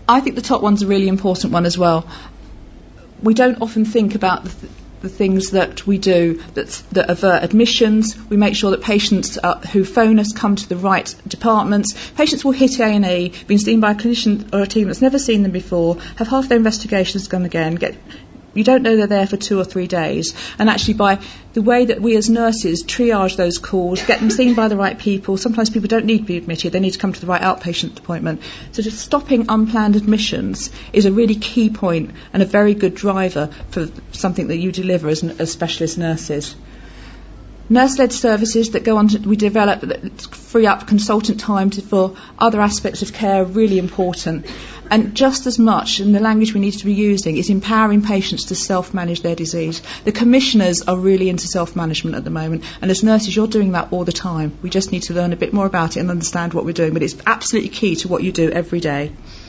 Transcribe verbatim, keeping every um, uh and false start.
I think the top one's a really important one as well. We don't often think about the, th- the things that we do that, that avert admissions. We make sure that patients uh, who phone us come to the right departments. Patients will hit A and E, been seen by a clinician or a team that's never seen them before, have half their investigations done again, get you don't know they're there for two or three days. And actually by the way that we as nurses triage those calls, get them seen by the right people, sometimes people don't need to be admitted, they need to come to the right outpatient appointment. So just stopping unplanned admissions is a really key point and a very good driver for something that you deliver as, as specialist nurses. Nurse-led services that go on to, we develop that free up consultant time to, for other aspects of care are really important. And just as much, and the language we need to be using, is empowering patients to self-manage their disease. The commissioners are really into self-management at the moment, and as nurses you're doing that all the time. We just need to learn a bit more about it and understand what we're doing, but it's absolutely key to what you do every day.